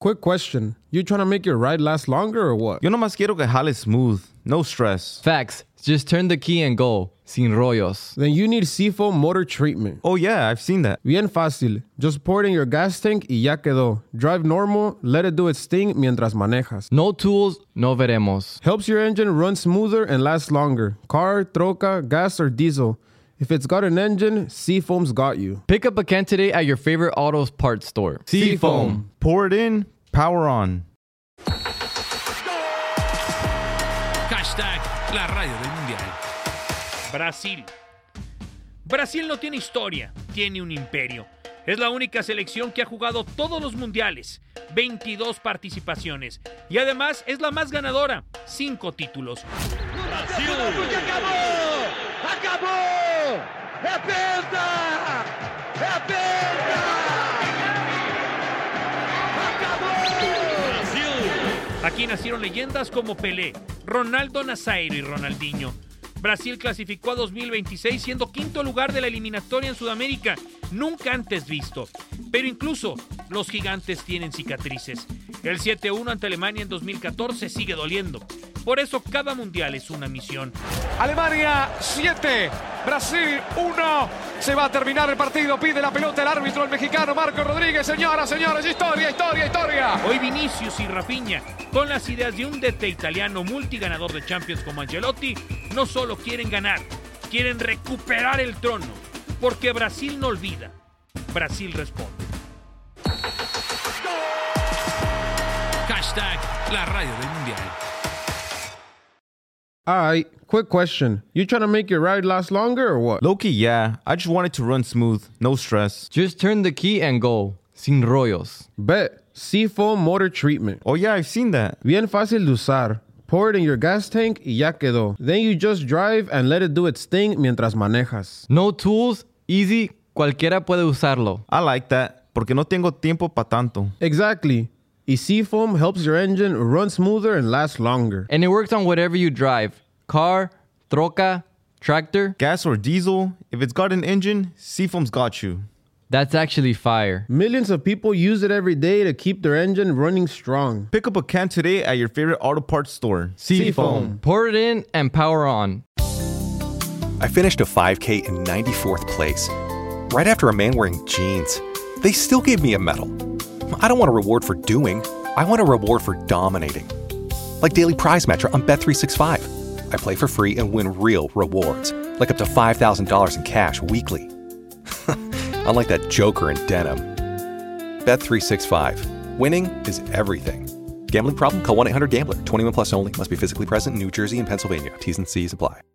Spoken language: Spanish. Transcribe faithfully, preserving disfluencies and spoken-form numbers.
quick question. You trying to make your ride last longer or what? Yo nomás quiero que jale smooth, no stress. Facts. Just turn the key and go. Sin rollos. Then you need Seafoam motor treatment. Oh yeah, I've seen that. Bien fácil. Just pour it in your gas tank y ya quedó. Drive normal, let it do its thing mientras manejas. No tools, no veremos. Helps your engine run smoother and last longer. Car, troca, gas, or diesel. If it's got an engine, Seafoam's got you. Pick up a can today at your favorite auto parts store. Seafoam. Pour it in, power on. Hashtag la radio del mundial. Brasil. Brasil no tiene historia, tiene un imperio. Es la única selección que ha jugado todos los mundiales, veintidós participaciones. Y además es la más ganadora, cinco títulos. Brasil! Acabou! Acabou! É penta! É penta! Acabou! Brasil! Aquí nacieron leyendas como Pelé, Ronaldo Nazario y Ronaldinho. Brasil clasificó a dos mil veintiséis siendo quinto lugar de la eliminatoria en Sudamérica, nunca antes visto. Pero incluso los gigantes tienen cicatrices. El siete uno ante Alemania en dos mil catorce sigue doliendo. Por eso cada mundial es una misión. Alemania siete, Brasil uno. Se va a terminar el partido, pide la pelota el árbitro, el mexicano Marco Rodríguez. Señoras, señores, historia, historia, historia. Hoy Vinicius y Rafinha, con las ideas de un D T italiano multiganador de Champions como Ancelotti, no solo quieren ganar, quieren recuperar el trono. Porque Brasil no olvida, Brasil responde. Hashtag la radio del mundial. Alright, quick question. You trying to make your ride last longer or what? Low-key, yeah. I just want it to run smooth, no stress. Just turn the key and go. Sin rollos. Bet. Seafoam motor treatment. Oh yeah, I've seen that. Bien fácil de usar. Pour it in your gas tank y ya quedó. Then you just drive and let it do its thing mientras manejas. No tools, easy, cualquiera puede usarlo. I like that, porque no tengo tiempo pa' tanto. Exactly. Y Seafoam helps your engine run smoother and last longer. And it works on whatever you drive. Car, troca, tractor. Gas or diesel, if it's got an engine, Seafoam's got you. That's actually fire. Millions of people use it every day to keep their engine running strong. Pick up a can today at your favorite auto parts store. Seafoam. Pour it in and power on. I finished a five K in ninety-fourth place, right after a man wearing jeans. They still gave me a medal. I don't want a reward for doing. I want a reward for dominating. Like Daily Prize Match on Bet three sixty-five. I play for free and win real rewards, like up to five thousand dollars in cash weekly. Unlike that joker in denim. Bet three sixty-five. Winning is everything. Gambling problem? Call one eight hundred gambler. twenty-one plus only. Must be physically present in New Jersey and Pennsylvania. T's and C's apply.